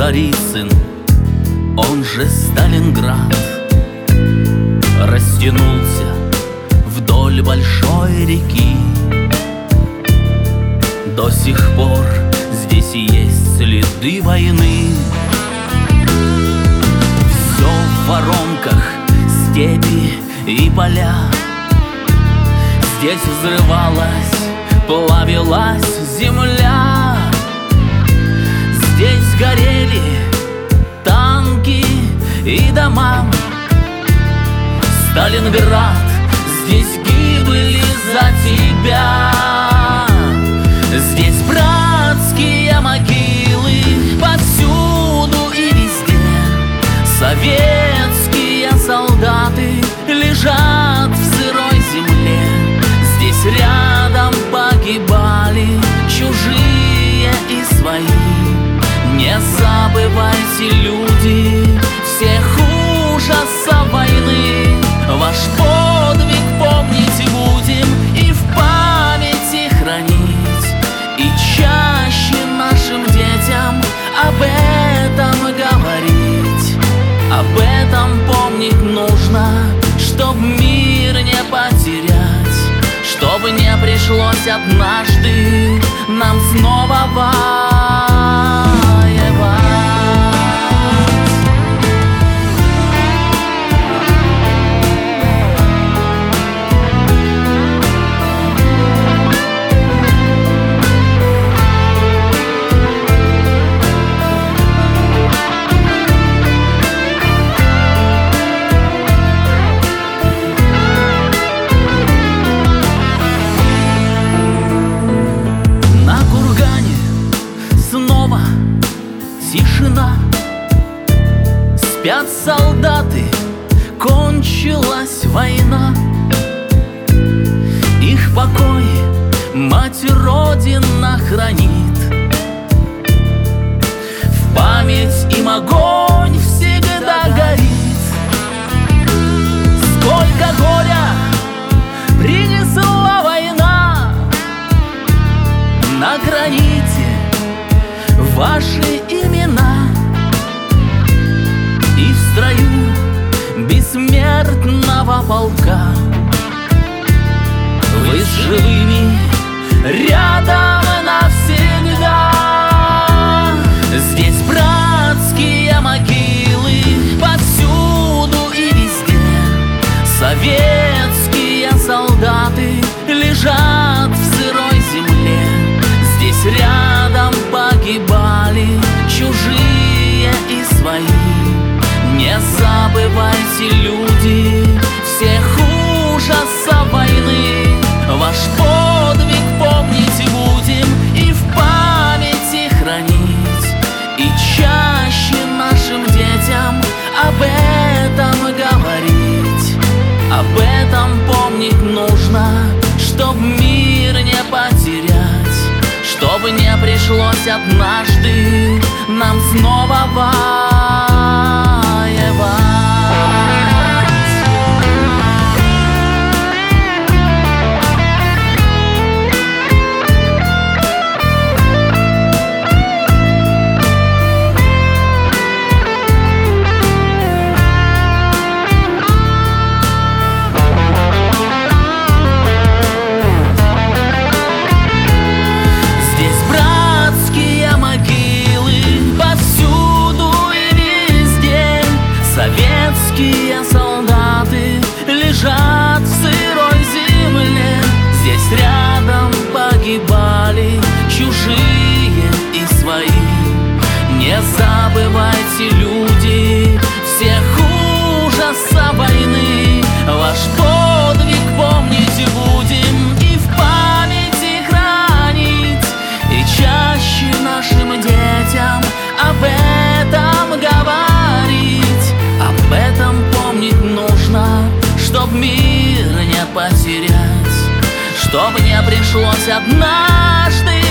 Царицын, он же Сталинград, растянулся вдоль большой реки. До сих пор здесь есть следы войны. Все в воронках, степи и поля. Здесь взрывалась, плавилась земля. Здесь горели танки и дома. Сталинград, здесь гибли за тебя. Здесь братские могилы повсюду и везде. Советские солдаты лежат в сырой земле. Здесь рядом погибали чужие и свои. Не забывайте, люди, всех ужасов войны. Ваш подвиг помнить будем и в памяти хранить. И чаще нашим детям об этом говорить. Об этом помнить нужно, чтоб мир не потерять, чтобы не пришлось однажды нам снова воевать. Тишина, спят солдаты, кончилась война. Их покой мать Родина хранит. В память им огонь всегда горит. Сколько горя принесла война. На граните ваши имена, и в строю бессмертного полка вы с живыми рядом навсегда. Здесь братские могилы повсюду и везде. Советские солдаты лежат в сырой земле. Здесь рядом погибали чужие и свои. Не забывайте, люди, всех ужасов войны. Ваш подвиг помнить будем и в памяти хранить. И чаще нашим детям об этом говорить. Об этом помнить нужно, чтоб мир не потерять, чтобы не пришлось однажды нам снова воевать. Советские солдаты лежат в сырой земле. Здесь рядом погибали чужие и свои. Не забывайте, люди, всех ужасов войны. Ваш подвиг помнить будем и в памяти хранить. И чаще нашим детям об этом говорить. Об этом помнить нужно, чтоб мир не потерять, чтоб не пришлось однажды